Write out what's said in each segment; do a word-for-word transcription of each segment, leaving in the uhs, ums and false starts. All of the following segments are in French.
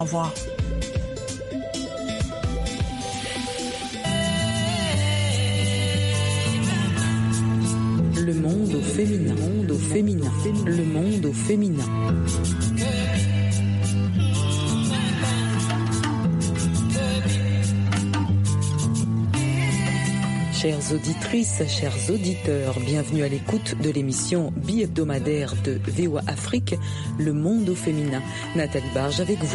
Au revoir. Le monde au féminin, monde au féminin, le monde au féminin. Chères auditrices, chers auditeurs, bienvenue à l'écoute de l'émission bi-hebdomadaire de V O A Afrique, Le Monde au Féminin. Nathalie Barge avec vous.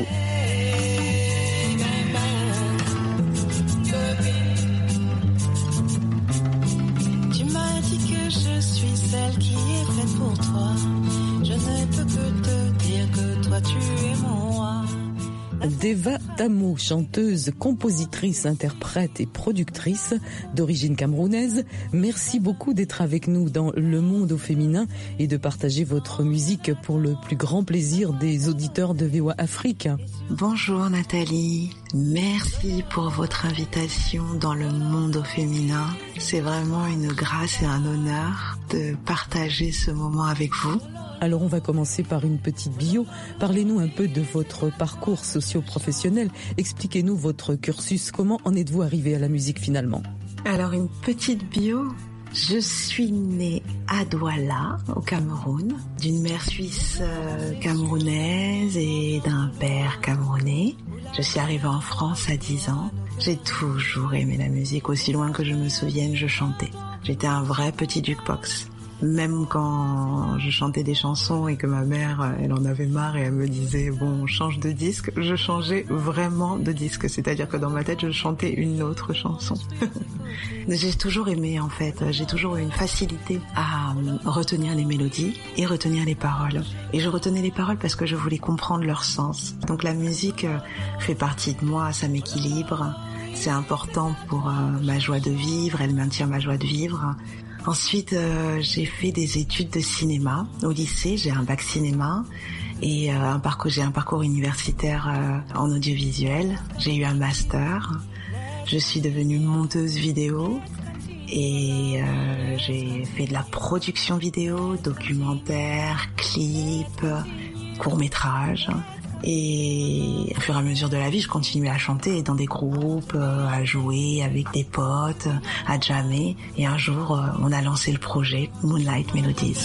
Tu m'as dit que je suis celle qui est faite pour toi. Je ne peux que te dire que toi tu es mon roi. Deva Tamo, chanteuse, compositrice, interprète et productrice d'origine camerounaise, merci beaucoup d'être avec nous dans Le Monde au Féminin et de partager votre musique pour le plus grand plaisir des auditeurs de V O A Afrique. Bonjour Nathalie, merci pour votre invitation dans Le Monde au Féminin. C'est vraiment une grâce et un honneur de partager ce moment avec vous. Alors on va commencer par une petite bio. Parlez-nous un peu de votre parcours socio-professionnel. Expliquez-nous votre cursus. Comment en êtes-vous arrivé à la musique finalement ? Alors une petite bio. Je suis née à Douala, au Cameroun, d'une mère suisse euh, camerounaise et d'un père camerounais. Je suis arrivée en France à dix ans. J'ai toujours aimé la musique. Aussi loin que je me souvienne, je chantais. J'étais un vrai petit jukebox. Même quand je chantais des chansons et que ma mère, elle en avait marre et elle me disait bon, change de disque, je changeais vraiment de disque. C'est-à-dire que dans ma tête, je chantais une autre chanson. J'ai toujours aimé en fait, j'ai toujours eu une facilité à retenir les mélodies et retenir les paroles. Et je retenais les paroles parce que je voulais comprendre leur sens. Donc la musique fait partie de moi, ça m'équilibre. C'est important pour euh, ma joie de vivre, elle maintient ma joie de vivre. Ensuite, euh, j'ai fait des études de cinéma au lycée. J'ai un bac cinéma et euh, un parcours, j'ai un parcours universitaire euh, en audiovisuel. J'ai eu un master. Je suis devenue monteuse vidéo et euh, j'ai fait de la production vidéo, documentaire, clips, courts-métrages. Et au fur et à mesure de la vie, je continuais à chanter dans des groupes, euh, à jouer avec des potes, à jammer. Et un jour, euh, on a lancé le projet Moonlight Melodies.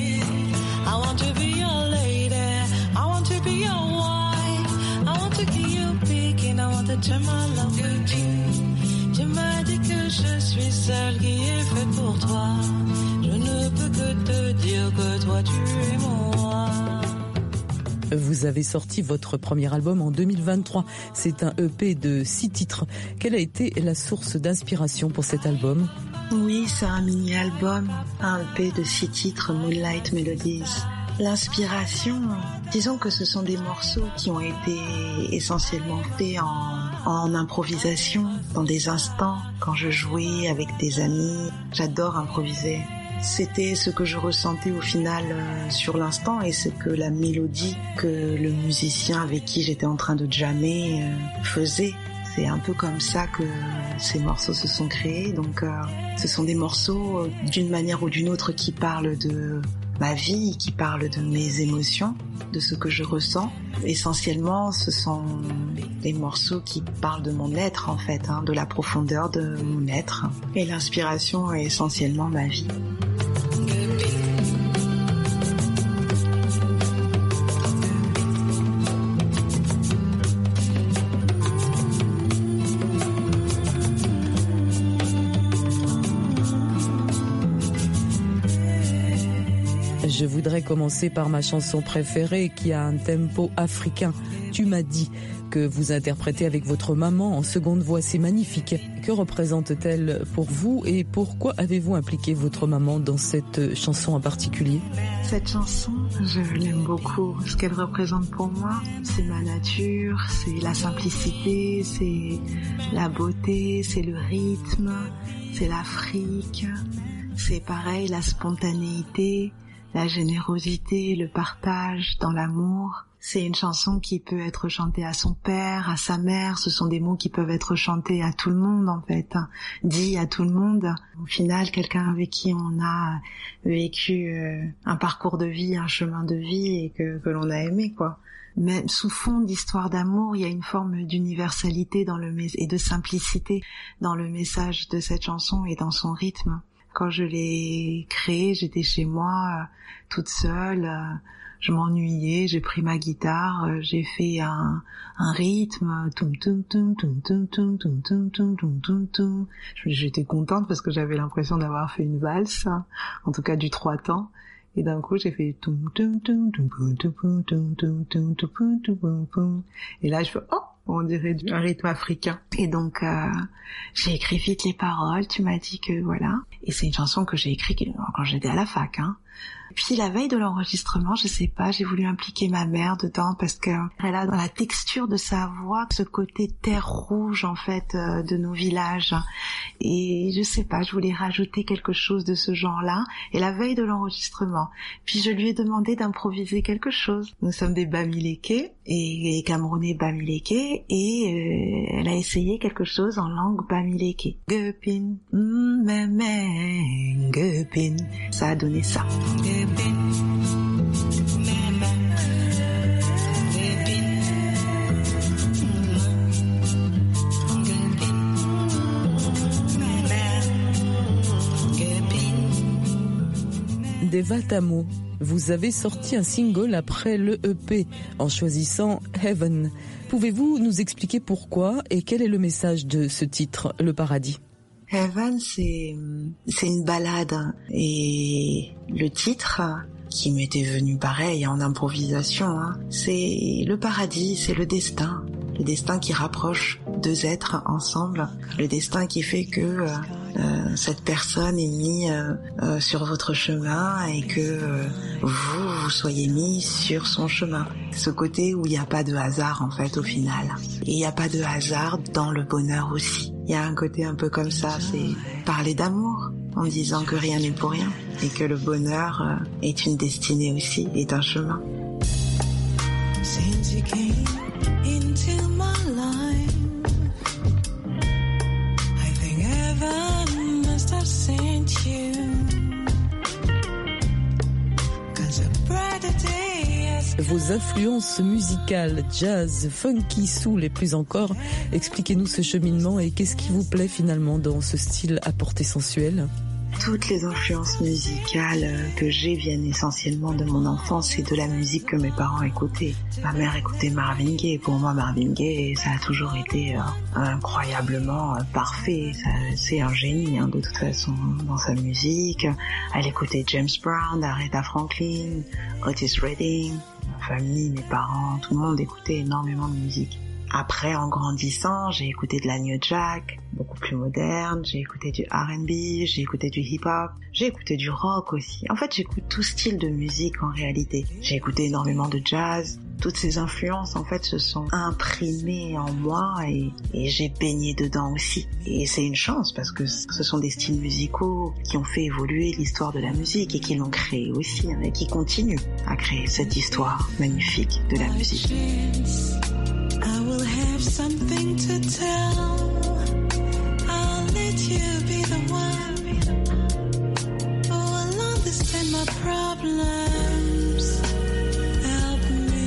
Tu m'as dit que je suis celle qui est faite pour toi. Je ne peux que te dire que toi tu es mon roi. Vous avez sorti votre premier album en deux mille vingt-trois. C'est un E P de six titres. Quelle a été la source d'inspiration pour cet album ? Oui, c'est un mini-album, un E P de six titres, Moonlight Melodies. L'inspiration, disons que ce sont des morceaux qui ont été essentiellement faits en, en improvisation, dans des instants, quand je jouais avec des amis. J'adore improviser. C'était ce que je ressentais au final euh, sur l'instant et ce que la mélodie que le musicien avec qui j'étais en train de jammer euh, faisait. C'est un peu comme ça que ces morceaux se sont créés. Donc euh, ce sont des morceaux euh, d'une manière ou d'une autre qui parlent de ma vie, qui parlent de mes émotions, de ce que je ressens. Essentiellement, ce sont des morceaux qui parlent de mon être en fait, hein, de la profondeur de mon être. Et l'inspiration est essentiellement ma vie. Je voudrais commencer par ma chanson préférée qui a un tempo africain. Tu m'as dit que vous interprétez avec votre maman en seconde voix. C'est magnifique. Que représente-t-elle pour vous et pourquoi avez-vous impliqué votre maman dans cette chanson en particulier ? Cette chanson, je l'aime beaucoup. Ce qu'elle représente pour moi, c'est ma nature, c'est la simplicité, c'est la beauté, c'est le rythme, c'est l'Afrique. C'est pareil, la spontanéité, la générosité, le partage dans l'amour. C'est une chanson qui peut être chantée à son père, à sa mère. Ce sont des mots qui peuvent être chantés à tout le monde, en fait. Dit à tout le monde. Au final, quelqu'un avec qui on a vécu un parcours de vie, un chemin de vie et que, que l'on a aimé, quoi. même sous fond d'histoire d'amour, il y a une forme d'universalité dans le et de simplicité dans le message de cette chanson et dans son rythme. Quand je l'ai créée, j'étais chez moi, toute seule, je m'ennuyais, j'ai pris ma guitare, j'ai fait un, un rythme, toum toum toum toum toum toum toum toum toum toum toum toum. J'étais contente parce que j'avais l'impression d'avoir fait une valse, en tout cas du trois temps. Et d'un coup, j'ai fait toum toum toum toum toum toum toum toum toum toum toum toum. Et là, je fais oh, on dirait un rythme africain. Et donc, euh, j'ai écrit vite les paroles. Tu m'as dit que voilà. Et c'est une chanson que j'ai écrite quand j'étais à la fac, hein. Puis la veille de l'enregistrement, je sais pas, j'ai voulu impliquer ma mère dedans parce que elle a dans la texture de sa voix ce côté terre rouge en fait euh, de nos villages. Et je sais pas, je voulais rajouter quelque chose de ce genre-là. Et la veille de l'enregistrement, puis je lui ai demandé d'improviser quelque chose. Nous sommes des Bamileke et, et Camerounais Bamileke et euh, elle a essayé quelque chose en langue Bamileke. Gupin, mmeme, gupin. Ça a donné ça. Deva Tamo, vous avez sorti un single après le E P en choisissant Heaven. Pouvez-vous nous expliquer pourquoi et quel est le message de ce titre, Le Paradis ? Heaven, c'est, c'est une ballade et le titre qui m'était venu pareil en improvisation, hein, c'est le paradis, c'est le destin. Le destin qui rapproche deux êtres ensemble, le destin qui fait que euh, euh, cette personne est mise euh, euh, sur votre chemin et que euh, vous, vous soyez mis sur son chemin. Ce côté où il n'y a pas de hasard en fait au final. Et il n'y a pas de hasard dans le bonheur aussi. Il y a un côté un peu comme ça, c'est parler d'amour en disant que rien n'est pour rien et que le bonheur euh, est une destinée aussi, est un chemin. Since you came into my life, I think heaven must have sent you. 'Cause a brighter day has come. Vos influences musicales, jazz, funky, soul et plus encore, expliquez-nous ce cheminement et qu'est-ce qui vous plaît finalement dans ce style à portée sensuelle ? Toutes les influences musicales que j'ai viennent essentiellement de mon enfance et de la musique que mes parents écoutaient. Ma mère écoutait Marvin Gaye. Pour moi, Marvin Gaye, ça a toujours été euh, incroyablement euh, parfait. Ça, c'est un génie, hein, de toute façon, dans sa musique. Elle écoutait James Brown, Aretha Franklin, Otis Redding. Ma famille, mes parents, tout le monde écoutait énormément de musique. Après, en grandissant, j'ai écouté de la New Jack, beaucoup plus moderne, j'ai écouté du R and B, j'ai écouté du hip-hop, j'ai écouté du rock aussi. En fait, j'écoute tout style de musique en réalité. J'ai écouté énormément de jazz. Toutes ces influences, en fait, se sont imprimées en moi et, et j'ai baigné dedans aussi. Et c'est une chance parce que ce sont des styles musicaux qui ont fait évoluer l'histoire de la musique et qui l'ont créée aussi, hein, et qui continuent à créer cette histoire magnifique de la musique. I will have something to tell. I'll let you be the one who will understand my problems. Help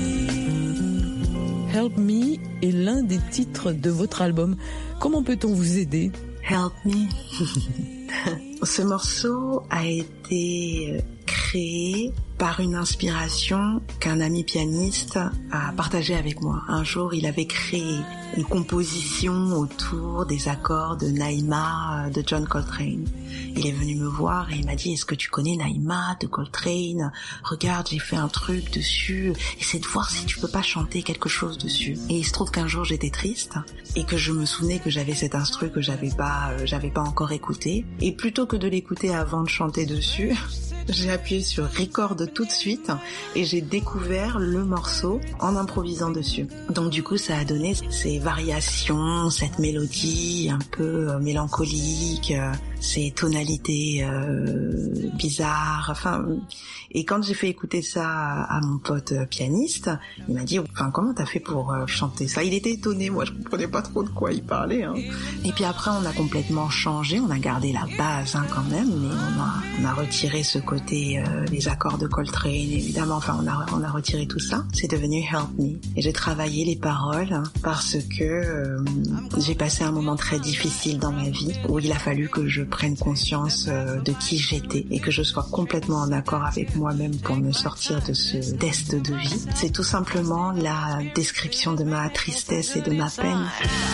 me. Help Me est l'un des titres de votre album. Comment peut-on vous aider ? Help Me. Ce morceau a été créé par une inspiration qu'un ami pianiste a partagée avec moi. Un jour, il avait créé une composition autour des accords de Naïma de John Coltrane. Il est venu me voir et il m'a dit « Est-ce que tu connais Naïma de Coltrane ? Regarde, j'ai fait un truc dessus. Essaie de voir si tu peux pas chanter quelque chose dessus. » Et il se trouve qu'un jour, j'étais triste et que je me souvenais que j'avais cet instru que j'avais pas, euh, j'avais pas encore écouté. Et plutôt que de l'écouter avant de chanter dessus, j'ai appuyé sur record tout de suite et j'ai découvert le morceau en improvisant dessus. Donc du coup, ça a donné ces variations, cette mélodie un peu euh, mélancolique, euh, ces tonalités euh, bizarres. Enfin, et quand j'ai fait écouter ça à, à mon pote pianiste, il m'a dit, enfin, comment t'as fait pour euh, chanter ça ? Il était étonné, moi je comprenais pas trop de quoi il parlait. Hein. Et puis après, on a complètement changé, on a gardé la base hein, quand même, mais on a, on a retiré ce côté côté euh, les accords de Coltrane, évidemment. Enfin, on a, on a retiré tout ça. C'est devenu Help Me. Et j'ai travaillé les paroles parce que euh, j'ai passé un moment très difficile dans ma vie où il a fallu que je prenne conscience euh, de qui j'étais et que je sois complètement en accord avec moi-même pour me sortir de ce test de vie. C'est tout simplement la description de ma tristesse et de ma peine.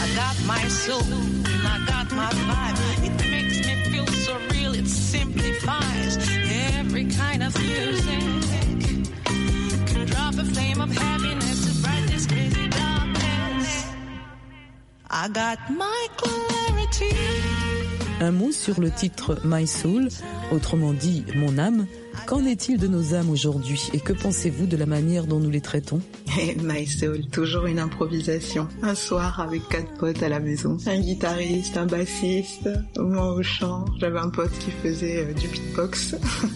Un mot sur le titre My Soul, autrement dit mon âme. Qu'en est-il de nos âmes aujourd'hui et que pensez-vous de la manière dont nous les traitons? Hey, My Soul, toujours une improvisation. Un soir avec quatre potes à la maison. Un guitariste, un bassiste, moi au chant. J'avais un pote qui faisait euh, du beatbox.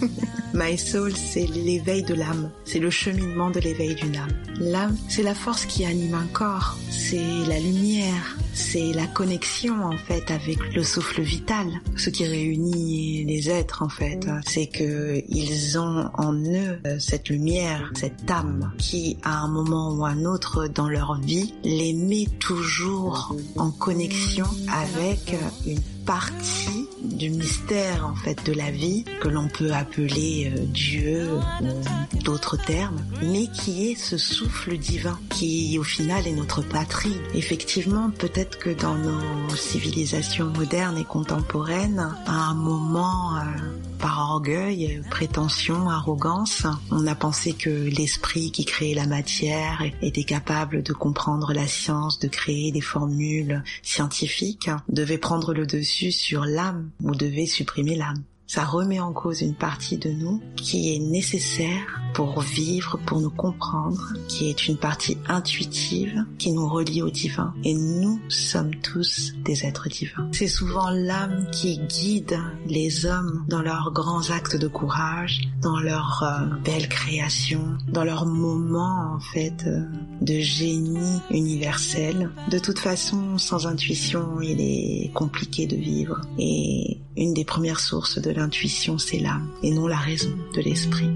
My Soul, c'est l'éveil de l'âme. C'est le cheminement de l'éveil d'une âme. L'âme, c'est la force qui anime un corps. C'est la lumière. C'est la connexion, en fait, avec le souffle vital. Ce qui réunit les êtres, en fait, c'est que ils ont en eux cette lumière, cette âme qui, à un moment ou un autre dans leur vie, les met toujours en connexion avec une partie du mystère en fait de la vie que l'on peut appeler euh, Dieu ou d'autres termes, mais qui est ce souffle divin qui au final est notre patrie. Effectivement, peut-être que dans nos civilisations modernes et contemporaines, à un moment euh, par orgueil, prétention, arrogance, on a pensé que l'esprit qui créait la matière était capable de comprendre la science, de créer des formules scientifiques, devait prendre le dessus sur l'âme ou devait supprimer l'âme. Ça remet en cause une partie de nous qui est nécessaire pour vivre, pour nous comprendre, qui est une partie intuitive qui nous relie au divin. Et nous sommes tous des êtres divins. C'est souvent l'âme qui guide les hommes dans leurs grands actes de courage, dans leurs euh, belles créations, dans leurs moments en fait euh, de génie universel. De toute façon, sans intuition, il est compliqué de vivre. Et une des premières sources de l'intuition, c'est l'âme, et non la raison de l'esprit.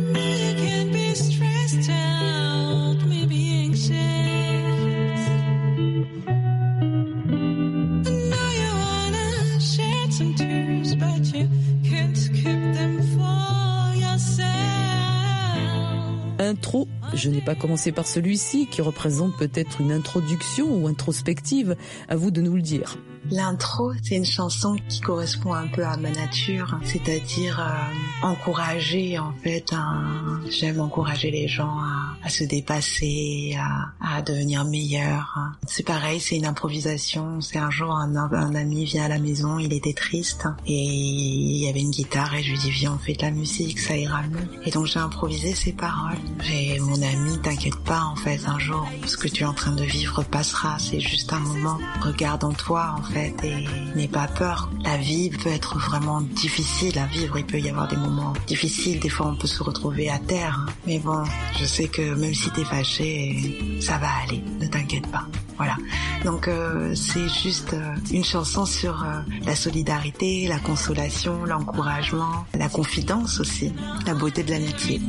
Intro, je n'ai pas commencé par celui-ci, qui représente peut-être une introduction ou introspective, à vous de nous le dire. L'intro, c'est une chanson qui correspond un peu à ma nature, c'est-à-dire euh, encourager en fait, un... j'aime encourager les gens à, à se dépasser, à, à devenir meilleurs. C'est pareil, c'est une improvisation. C'est un jour un, un ami vient à la maison, il était triste et il y avait une guitare et je lui dis viens on fait de la musique, ça ira mieux. Et donc j'ai improvisé ces paroles. Et mon ami, t'inquiète pas en fait, un jour ce que tu es en train de vivre passera, c'est juste un moment. Regarde en toi en fait. Et n'aie pas peur. La vie peut être vraiment difficile à vivre. Il peut y avoir des moments difficiles. Des fois, on peut se retrouver à terre. Mais bon, je sais que même si t'es fâché, ça va aller. Ne t'inquiète pas. Voilà. Donc, euh, c'est juste euh, une chanson sur euh, la solidarité, la consolation, l'encouragement, la confidence aussi, la beauté de l'amitié.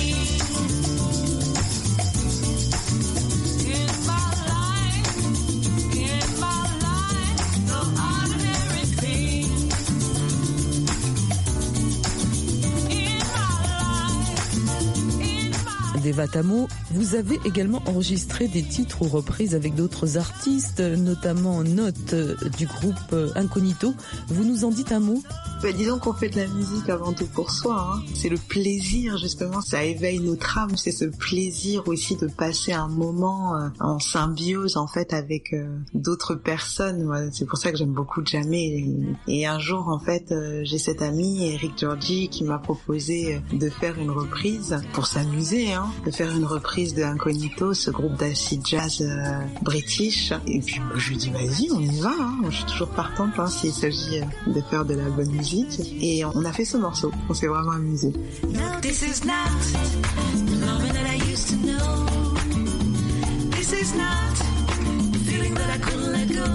Vatamo, vous avez également enregistré des titres ou reprises avec d'autres artistes, notamment Note du groupe Incognito. Vous nous en dites un mot ? Bah, disons qu'on fait de la musique avant tout pour soi, hein. C'est le plaisir justement, ça éveille notre âme, c'est ce plaisir aussi de passer un moment euh, en symbiose en fait avec euh, d'autres personnes. Ouais, c'est pour ça que j'aime beaucoup jammer. Et, et un jour en fait, euh, j'ai cet ami Eric Georgi qui m'a proposé de faire une reprise pour s'amuser, hein, de faire une reprise de Incognito, ce groupe d'acid jazz euh, british. Et puis bah, je lui dis vas-y, on y va, hein. Je suis toujours partante hein, s'il s'agit euh, de faire de la bonne musique. Et on a fait ce morceau, on s'est vraiment amusé. This is not the loving that I used to know. This is not the feeling that I couldn't let go.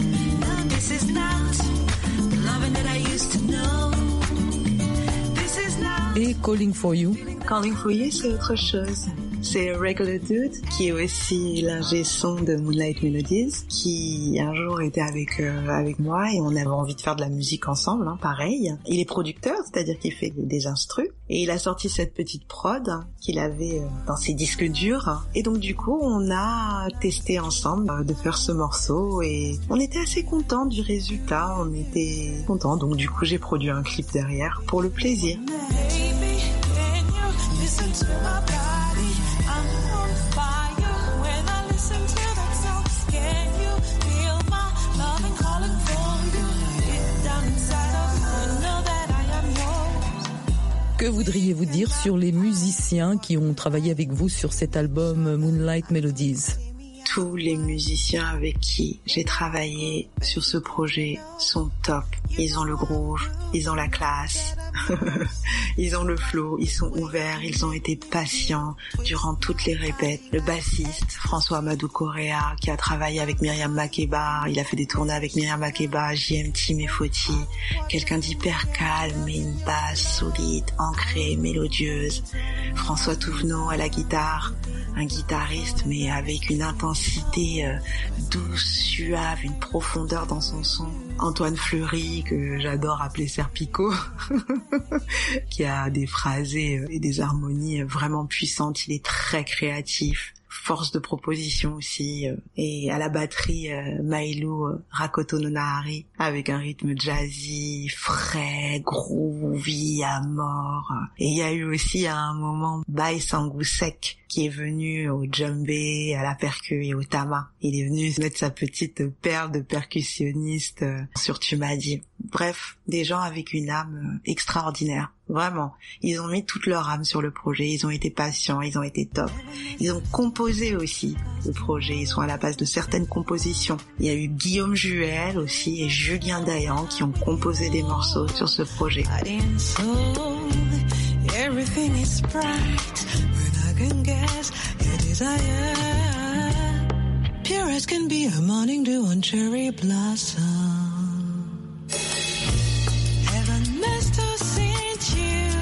No, this is not the loving that I used to know. This is Calling for You. Calling for You, c'est autre chose. C'est Regular Dude, qui est aussi l'ingé son de Moonlight Melodies, qui un jour était avec euh, avec moi et on avait envie de faire de la musique ensemble, hein, pareil. Il est producteur, c'est-à-dire qu'il fait des instrus, et il a sorti cette petite prod hein, qu'il avait euh, dans ses disques durs. Et donc du coup, on a testé ensemble euh, de faire ce morceau et on était assez contents du résultat, on était contents. Donc du coup, j'ai produit un clip derrière pour le plaisir. Que voudriez-vous dire sur les musiciens qui ont travaillé avec vous sur cet album Moonlight Melodies ? Tous les musiciens avec qui j'ai travaillé sur ce projet sont top. Ils ont le groove, ils ont la classe, ils ont le flow, ils sont ouverts, ils ont été patients durant toutes les répètes. Le bassiste, François Amadou Correa, qui a travaillé avec Myriam Makeba, il a fait des tournées avec Myriam Makeba, J M T Mefoti, quelqu'un d'hyper calme et une basse solide, ancrée, mélodieuse. François Touvenot à la guitare, un guitariste mais avec une intensité euh, douce, suave, une profondeur dans son son. Antoine Fleury, que j'adore appeler Serpico, qui a des phrasés et des harmonies vraiment puissantes. Il est très créatif, force de proposition aussi. Et à la batterie, euh, Maïlou euh, Rakoto Nonahari, avec un rythme jazzy, frais, groovy à mort. Et il y a eu aussi à un moment Baï Sangousek, qui est venu au djembé, à la percu et au tama. Il est venu mettre sa petite perle de percussionniste sur Tu m'as dit. Bref, des gens avec une âme extraordinaire. Vraiment. Ils ont mis toute leur âme sur le projet. Ils ont été patients, ils ont été top. Ils ont composé aussi le projet. Ils sont à la base de certaines compositions. Il y a eu Guillaume Juel aussi et Julien Dayan qui ont composé des morceaux sur ce projet. Everything is bright when I can guess your desire. Pure as can be a morning dew on cherry blossom. Heaven must have sent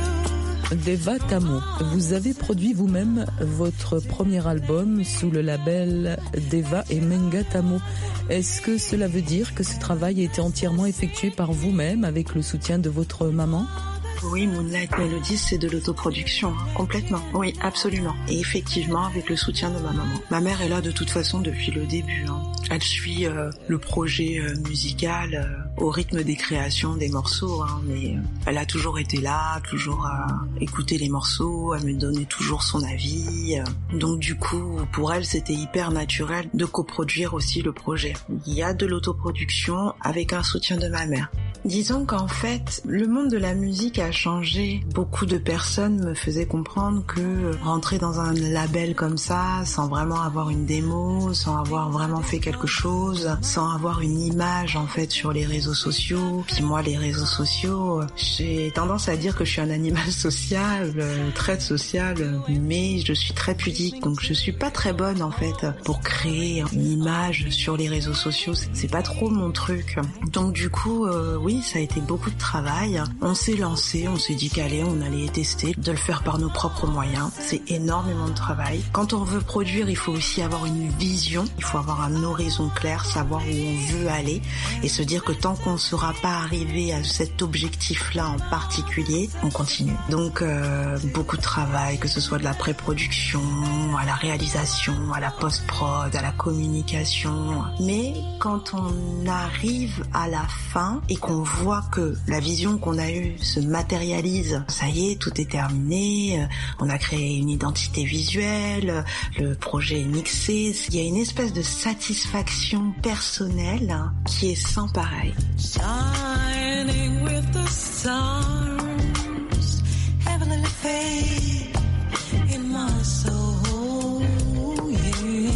you. Deva Tamo, vous avez produit vous-même votre premier album sous le label Deva et Menga Tamo. Est-ce que cela veut dire que ce travail a été entièrement effectué par vous-même avec le soutien de votre maman ? Oui, Moonlight Melodies, c'est de l'autoproduction, hein, complètement. Oui, absolument. Et effectivement, avec le soutien de ma maman. Ma mère est là de toute façon depuis le début. Hein. Elle suit euh, le projet euh, musical euh, au rythme des créations des morceaux, hein, mais euh, elle a toujours été là, toujours à écouter les morceaux, à me donner toujours son avis. Euh. Donc du coup, pour elle, c'était hyper naturel de coproduire aussi le projet. Il y a de l'autoproduction avec un soutien de ma mère. Disons qu'en fait, le monde de la musique a changé. Beaucoup de personnes me faisaient comprendre que rentrer dans un label comme ça, sans vraiment avoir une démo, sans avoir vraiment fait quelque chose, sans avoir une image en fait sur les réseaux sociaux. Puis moi, les réseaux sociaux, j'ai tendance à dire que je suis un animal social, très social, mais je suis très pudique. Donc je suis pas très bonne en fait pour créer une image sur les réseaux sociaux. C'est pas trop mon truc. Donc du coup, euh, oui, ça a été beaucoup de travail. On s'est lancé, on s'est dit qu'allez, on allait tester de le faire par nos propres moyens. C'est énormément de travail. Quand on veut produire, il faut aussi avoir une vision, il faut avoir un horizon clair, savoir où on veut aller et se dire que tant qu'on ne sera pas arrivé à cet objectif-là en particulier, on continue. Donc euh, beaucoup de travail, que ce soit de la pré-production, à la réalisation, à la post-prod, à la communication. Mais quand on arrive à la fin et qu'on voit que la vision qu'on a eue se matérialise, ça y est, tout est terminé, on a créé une identité visuelle, le projet est mixé, il y a une espèce de satisfaction personnelle hein, qui est sans pareil. Shining with the stars, heavenly faith in my soul, yeah.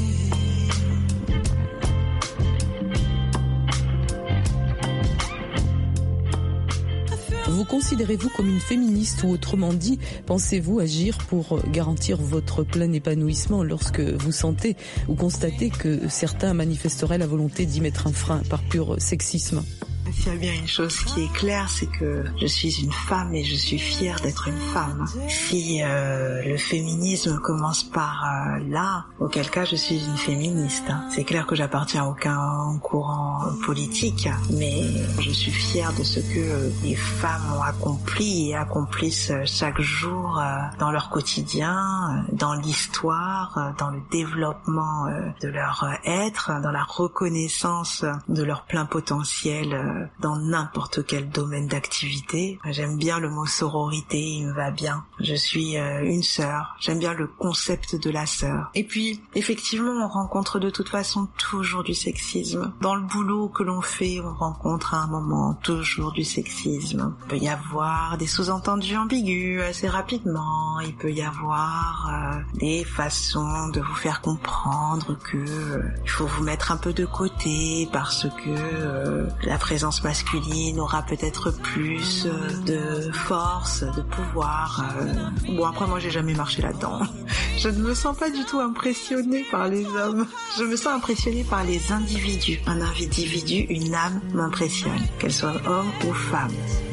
Vous considérez-vous comme une féministe ou autrement dit, pensez-vous agir pour garantir votre plein épanouissement lorsque vous sentez ou constatez que certains manifesteraient la volonté d'y mettre un frein par pur sexisme ? S'il y a bien une chose qui est claire, c'est que je suis une femme et je suis fière d'être une femme. Si euh, le féminisme commence par euh, là, auquel cas je suis une féministe. C'est clair que j'appartiens à aucun courant politique, mais je suis fière de ce que les femmes ont accompli et accomplissent chaque jour euh, dans leur quotidien, dans l'histoire, dans le développement euh, de leur être, dans la reconnaissance de leur plein potentiel euh, dans n'importe quel domaine d'activité. J'aime bien le mot sororité, il me va bien. Je suis euh, une sœur, j'aime bien le concept de la sœur. Et puis, effectivement, on rencontre de toute façon toujours du sexisme. Dans le boulot que l'on fait, on rencontre à un moment toujours du sexisme. Il peut y avoir des sous-entendus ambigus assez rapidement, il peut y avoir euh, des façons de vous faire comprendre que euh, il faut vous mettre un peu de côté parce que euh, la présence masculine aura peut-être plus euh, de force, de pouvoir. Euh. Bon, après moi j'ai jamais marché là-dedans. Je ne me sens pas du tout impressionnée par les hommes. Je me sens impressionnée par les individus. Un individu, une âme m'impressionne, qu'elle soit homme ou femme.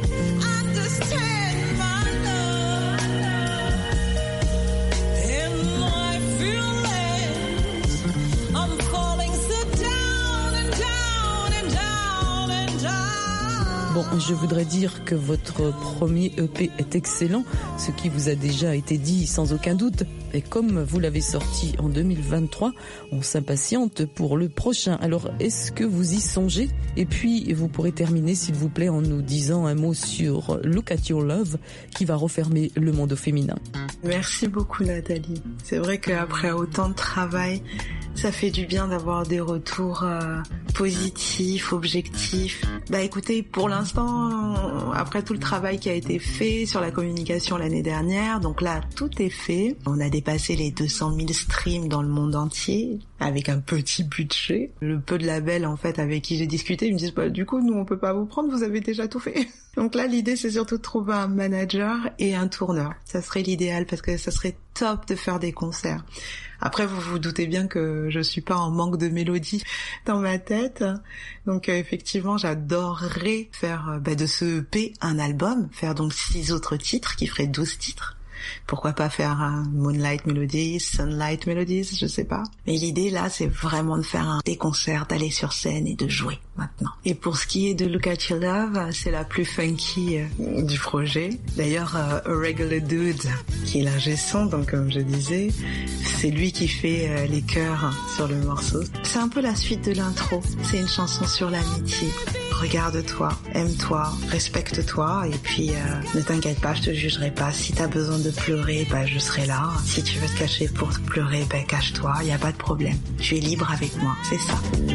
Bon, je voudrais dire que votre premier E P est excellent, ce qui vous a déjà été dit sans aucun doute. Et comme vous l'avez sorti en deux mille vingt-trois, on s'impatiente pour le prochain. Alors, est-ce que vous y songez? Et puis, vous pourrez terminer, s'il vous plaît, en nous disant un mot sur Look at Your Love, qui va refermer le monde au féminin. Merci beaucoup, Nathalie. C'est vrai qu'après autant de travail, ça fait du bien d'avoir des retours euh, positifs, objectifs. Bah écoutez, pour l'instant, après tout le travail qui a été fait sur la communication l'année dernière, donc là, tout est fait. On a dépassé les deux cent mille streams dans le monde entier, avec un petit budget. Le peu de labels, en fait, avec qui j'ai discuté, ils me disent, bah du coup, nous, on peut pas vous prendre, vous avez déjà tout fait. Donc là, l'idée, c'est surtout de trouver un manager et un tourneur. Ça serait l'idéal, parce que ça serait top de faire des concerts. Après, vous vous doutez bien que je suis pas en manque de mélodie dans ma tête. Donc, euh, effectivement, j'adorerais faire euh, bah, de ce E P un album, faire donc six autres titres qui feraient douze titres. Pourquoi pas faire un Moonlight Melodies, Sunlight Melodies, je sais pas. Mais l'idée là, c'est vraiment de faire un, des concerts, d'aller sur scène et de jouer maintenant. Et pour ce qui est de Look at Your Love, c'est la plus funky euh, du projet. D'ailleurs, euh, A Regular Dude, qui est l'ingé son, donc comme je disais, c'est lui qui fait euh, les chœurs sur le morceau. C'est un peu la suite de l'intro. C'est une chanson sur l'amitié. Regarde-toi, aime-toi, respecte-toi et puis euh, ne t'inquiète pas, je te jugerai pas. Si t'as besoin de pleurer, bah je serai là. Si tu veux te cacher pour pleurer, bah cache-toi, y a pas de problème. Tu es libre avec moi, c'est ça.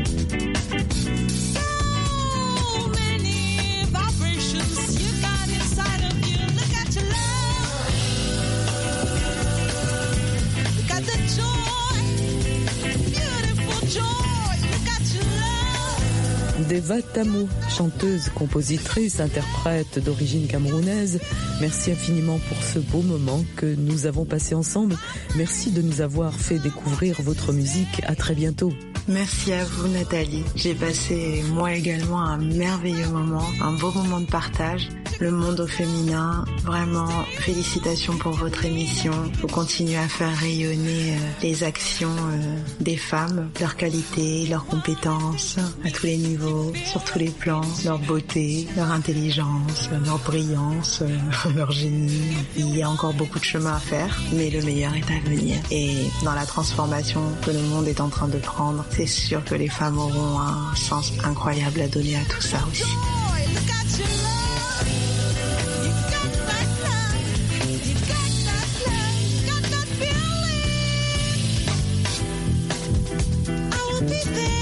Deva Tamo, chanteuse, compositrice, interprète d'origine camerounaise, merci infiniment pour ce beau moment que nous avons passé ensemble. Merci de nous avoir fait découvrir votre musique. À très bientôt. Merci à vous, Nathalie. J'ai passé, moi également, un merveilleux moment, un beau moment de partage. Le monde au féminin, vraiment, félicitations pour votre émission. Vous continuez à faire rayonner euh, les actions euh, des femmes, leurs qualités, leurs compétences, à tous les niveaux, sur tous les plans, leur beauté, leur intelligence, leur brillance, euh, leur génie. Il y a encore beaucoup de chemin à faire, mais le meilleur est à venir. Et dans la transformation que le monde est en train de prendre, c'est sûr que les femmes auront un sens incroyable à donner à tout ça aussi. Be there.